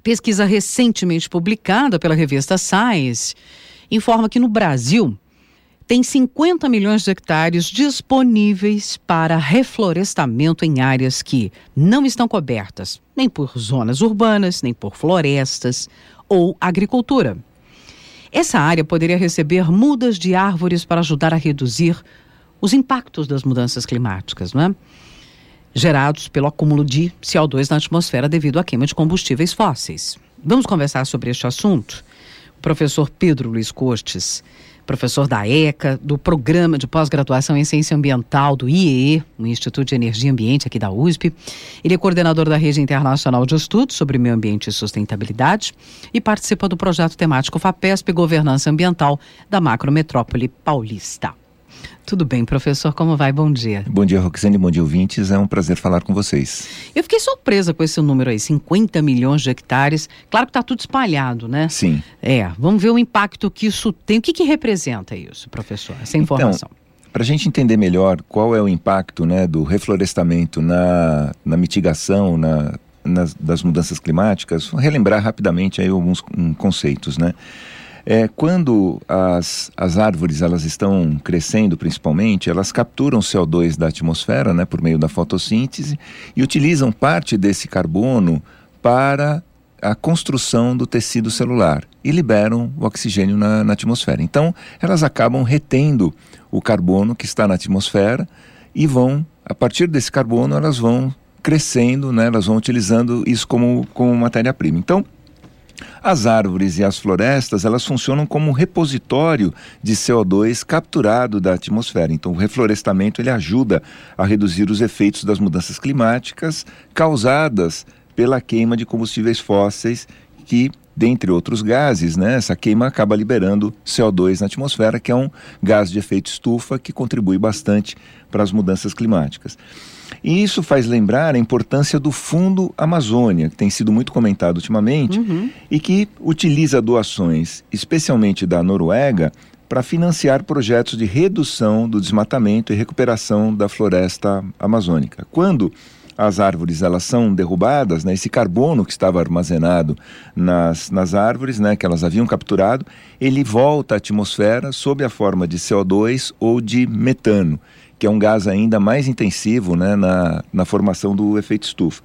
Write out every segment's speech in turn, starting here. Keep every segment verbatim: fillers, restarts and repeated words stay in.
Pesquisa recentemente publicada pela revista Science informa que no Brasil tem cinquenta milhões de hectares disponíveis para reflorestamento em áreas que não estão cobertas nem por zonas urbanas, nem por florestas ou agricultura. Essa área poderia receber mudas de árvores para ajudar a reduzir os impactos das mudanças climáticas, não é? Gerados pelo acúmulo de C O dois na atmosfera devido à queima de combustíveis fósseis. Vamos conversar sobre este assunto? O professor Pedro Luiz Costes, professor da ECA, do Programa de Pós-Graduação em Ciência Ambiental do I E E, o Instituto de Energia e Ambiente aqui da U S P. Ele é coordenador da Rede Internacional de Estudos sobre Meio Ambiente e Sustentabilidade e participa do projeto temático FAPESP Governança Ambiental da Macrometrópole Paulista. Tudo bem, professor? Como vai? Bom dia. Bom dia, Roxane. Bom dia, ouvintes. É um prazer falar com vocês. Eu fiquei surpresa com esse número aí, cinquenta milhões de hectares. Claro que está tudo espalhado, né? Sim. É, vamos ver o impacto que isso tem. O que, que representa isso, professor, essa informação? Então, para a gente entender melhor qual é o impacto, né, do reflorestamento na, na mitigação na, nas, das mudanças climáticas, vou relembrar rapidamente aí alguns um, conceitos, né? É, quando as, as árvores elas estão crescendo principalmente, elas capturam C O dois da atmosfera, né, por meio da fotossíntese e utilizam parte desse carbono para a construção do tecido celular e liberam o oxigênio na, na atmosfera. Então, elas acabam retendo o carbono que está na atmosfera e vão, a partir desse carbono, elas vão crescendo, né, elas vão utilizando isso como, como matéria-prima. Então, as árvores e as florestas, elas funcionam como um repositório de C O dois capturado da atmosfera. Então, o reflorestamento, ele ajuda a reduzir os efeitos das mudanças climáticas causadas pela queima de combustíveis fósseis que, dentre outros gases, né, essa queima acaba liberando C O dois na atmosfera, que é um gás de efeito estufa que contribui bastante para as mudanças climáticas. E isso faz lembrar a importância do Fundo Amazônia, que tem sido muito comentado ultimamente, uhum. e que utiliza doações, especialmente da Noruega, para financiar projetos de redução do desmatamento e recuperação da floresta amazônica. Quando as árvores elas são derrubadas, né, esse carbono que estava armazenado nas, nas árvores, né, que elas haviam capturado, ele volta à atmosfera sob a forma de C O dois ou de metano, que é um gás ainda mais intensivo, né, na, na formação do efeito estufa.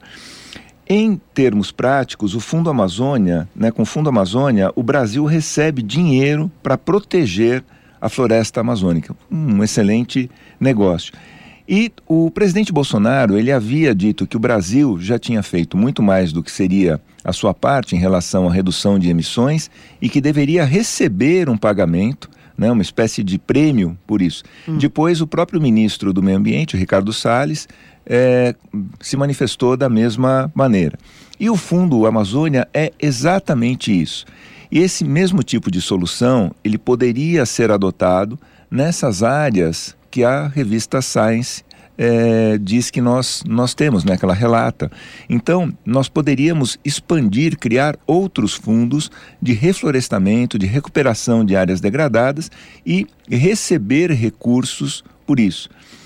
Em termos práticos, o Fundo Amazônia, né, com o Fundo Amazônia, o Brasil recebe dinheiro para proteger a floresta amazônica. Um excelente negócio. E o presidente Bolsonaro, ele havia dito que o Brasil já tinha feito muito mais do que seria a sua parte em relação à redução de emissões e que deveria receber um pagamento, né, uma espécie de prêmio por isso. Hum. Depois, o próprio ministro do Meio Ambiente, Ricardo Salles, é, se manifestou da mesma maneira. E o Fundo Amazônia é exatamente isso. E esse mesmo tipo de solução, ele poderia ser adotado nessas áreas que a revista Science é, diz que nós, nós temos, né, que ela relata. Então, nós poderíamos expandir, criar outros fundos de reflorestamento, de recuperação de áreas degradadas e receber recursos por isso.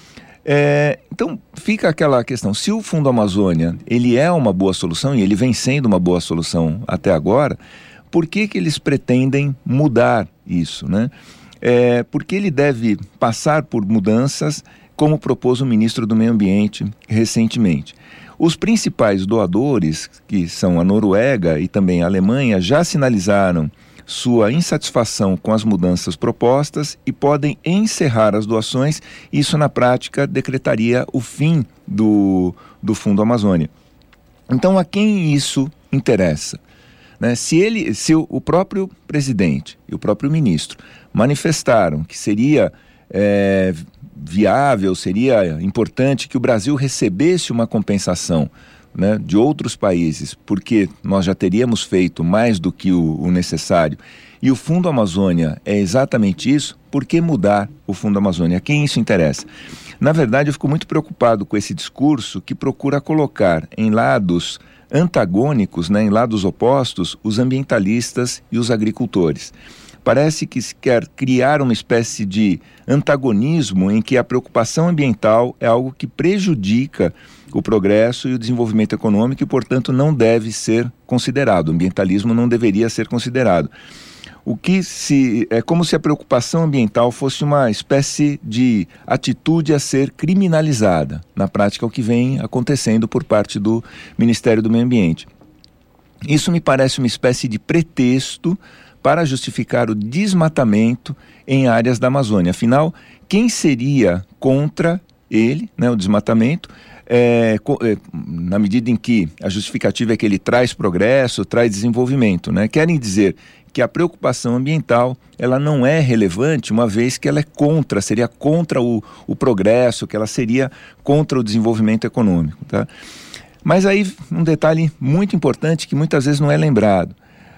É, então, fica aquela questão, se o Fundo Amazônia, ele é uma boa solução, e ele vem sendo uma boa solução até agora, por que que eles pretendem mudar isso, né? É, porque ele deve passar por mudanças, como propôs o ministro do Meio Ambiente recentemente. Os principais doadores, que são a Noruega e também a Alemanha, já sinalizaram sua insatisfação com as mudanças propostas e podem encerrar as doações. Isso, na prática, decretaria o fim do, do Fundo Amazônia. Então, a quem isso interessa? Né? Se, ele, se o, o próprio presidente e o próprio ministro manifestaram que seria é, viável, seria importante que o Brasil recebesse uma compensação, né, de outros países, porque nós já teríamos feito mais do que o, o necessário, e o Fundo Amazônia é exatamente isso, por que mudar o Fundo Amazônia? A quem isso interessa? Na verdade, eu fico muito preocupado com esse discurso que procura colocar em lados antagônicos, né, em lados opostos, os ambientalistas e os agricultores. Parece que se quer criar uma espécie de antagonismo em que a preocupação ambiental é algo que prejudica o progresso e o desenvolvimento econômico e, portanto, não deve ser considerado. O ambientalismo não deveria ser considerado. O que se é como se a preocupação ambiental fosse uma espécie de atitude a ser criminalizada. Na prática, é o que vem acontecendo por parte do Ministério do Meio Ambiente. Isso me parece uma espécie de pretexto para justificar o desmatamento em áreas da Amazônia. Afinal, quem seria contra ele, né, o desmatamento, é, é, na medida em que a justificativa é que ele traz progresso, traz desenvolvimento, né? Querem dizer que a preocupação ambiental ela não é relevante, uma vez que ela é contra, seria contra o, o progresso, que ela seria contra o desenvolvimento econômico, tá? Mas aí um detalhe muito importante que muitas vezes não é lembrado.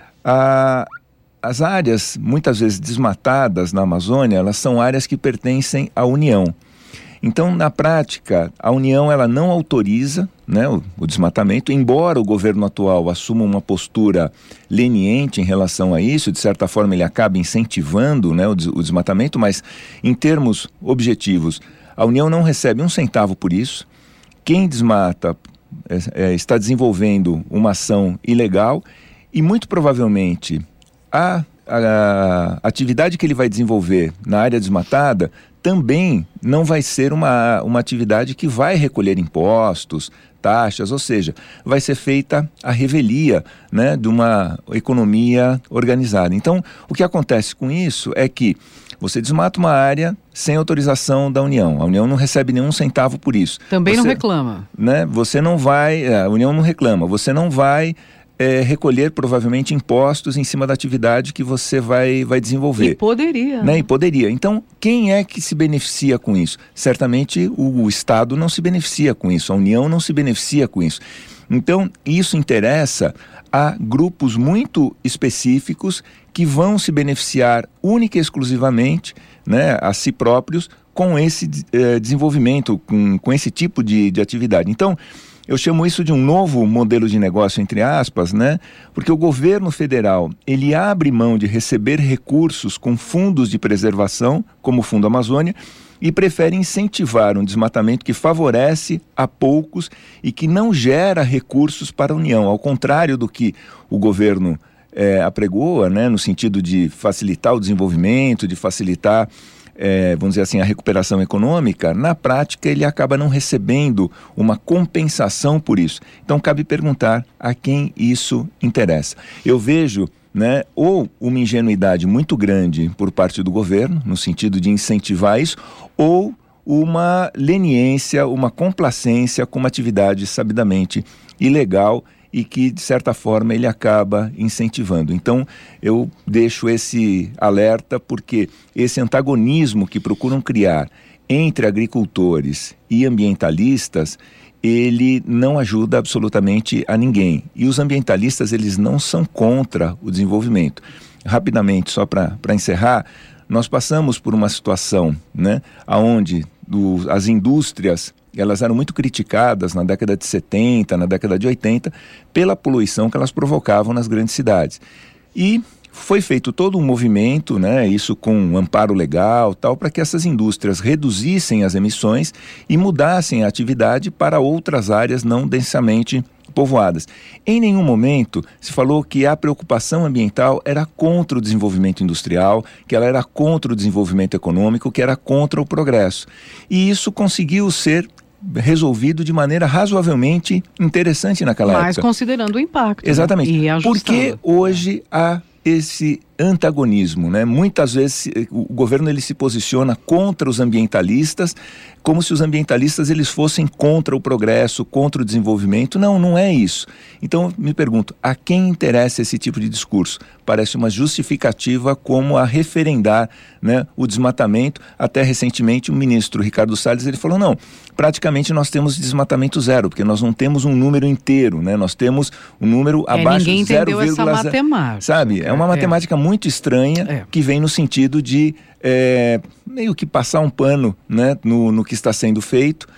A, as áreas muitas vezes desmatadas na Amazônia, elas são áreas que pertencem à União. Então, na prática, a União ela não autoriza, né, o, o desmatamento, embora o governo atual assuma uma postura leniente em relação a isso, de certa forma ele acaba incentivando, né, o, des, o desmatamento, mas em termos objetivos, a União não recebe um centavo por isso. Quem desmata é, é, está desenvolvendo uma ação ilegal e muito provavelmente a, a, a atividade que ele vai desenvolver na área desmatada também não vai ser uma, uma atividade que vai recolher impostos, taxas, ou seja, vai ser feita a revelia, né, de uma economia organizada. Então, o que acontece com isso é que você desmata uma área sem autorização da União. A União não recebe nenhum centavo por isso. Também você, não reclama. Né, você não vai, a União não reclama, você não vai É, recolher provavelmente impostos em cima da atividade que você vai, vai desenvolver. E poderia. Né? E poderia. Então, quem é que se beneficia com isso? Certamente o, o Estado não se beneficia com isso, a União não se beneficia com isso. Então, isso interessa a grupos muito específicos que vão se beneficiar única e exclusivamente, né, a si próprios com esse eh, desenvolvimento, com, com esse tipo de, de atividade. Então, eu chamo isso de um novo modelo de negócio, entre aspas, né? Porque o governo federal, ele abre mão de receber recursos com fundos de preservação, como o Fundo Amazônia, e prefere incentivar um desmatamento que favorece a poucos e que não gera recursos para a União, ao contrário do que o governo é, apregoa, né? No sentido de facilitar o desenvolvimento, de facilitar É, vamos dizer assim, a recuperação econômica. Na prática ele acaba não recebendo uma compensação por isso. Então cabe perguntar a quem isso interessa. Eu vejo, né, ou uma ingenuidade muito grande por parte do governo, no sentido de incentivar isso, ou uma leniência, uma complacência com uma atividade sabidamente ilegal e que, de certa forma, ele acaba incentivando. Então, eu deixo esse alerta porque esse antagonismo que procuram criar entre agricultores e ambientalistas, ele não ajuda absolutamente a ninguém. E os ambientalistas, eles não são contra o desenvolvimento. Rapidamente, só para para encerrar, nós passamos por uma situação, né, onde do, as indústrias elas eram muito criticadas na década de setenta, na década de oitenta, pela poluição que elas provocavam nas grandes cidades. E foi feito todo um movimento, né, isso com um amparo legal, tal, para que essas indústrias reduzissem as emissões e mudassem a atividade para outras áreas não densamente povoadas. Em nenhum momento se falou que a preocupação ambiental era contra o desenvolvimento industrial, que ela era contra o desenvolvimento econômico, que era contra o progresso. E isso conseguiu ser resolvido de maneira razoavelmente interessante naquela Mas época. Mas considerando o impacto. Exatamente. Né? E ajustando. Porque hoje há esse antagonismo, né? Muitas vezes o governo ele se posiciona contra os ambientalistas, como se os ambientalistas eles fossem contra o progresso, contra o desenvolvimento. Não, não é isso. Então, me pergunto, a quem interessa esse tipo de discurso? Parece uma justificativa como a referendar, né, o desmatamento. Até recentemente o ministro Ricardo Salles ele falou, não, praticamente nós temos desmatamento zero, porque nós não temos um número inteiro, né? Nós temos um número é, abaixo de zero vírgula zero. Ninguém entendeu essa matemática. Sabe? É uma é. matemática muito estranha, é. que vem no sentido de é, meio que passar um pano, né, no, no que está sendo feito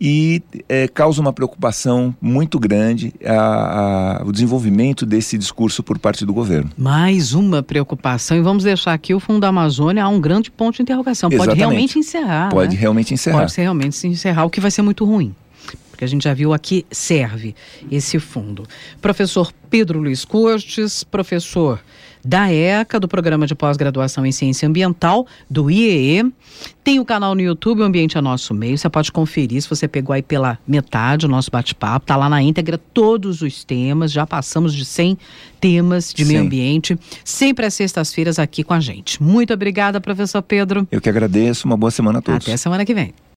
e é, causa uma preocupação muito grande a, a, o desenvolvimento desse discurso por parte do governo. Mais uma preocupação, e vamos deixar aqui o Fundo Amazônia a um grande ponto de interrogação. Pode Exatamente. realmente encerrar. Pode né? realmente encerrar. Pode realmente se encerrar, o que vai ser muito ruim. porque a gente já viu a que serve esse fundo. Professor Pedro Luiz Cortes, professor da ECA, do Programa de Pós-Graduação em Ciência Ambiental, do I E E. Tem o canal no YouTube, O Ambiente é Nosso Meio. Você pode conferir, se você pegou aí pela metade o nosso bate-papo. Está lá na íntegra todos os temas. Já passamos de cem temas de Sim. meio ambiente. Sempre às sextas-feiras aqui com a gente. Muito obrigada, professor Pedro. Eu que agradeço. Uma boa semana a todos. Até semana que vem.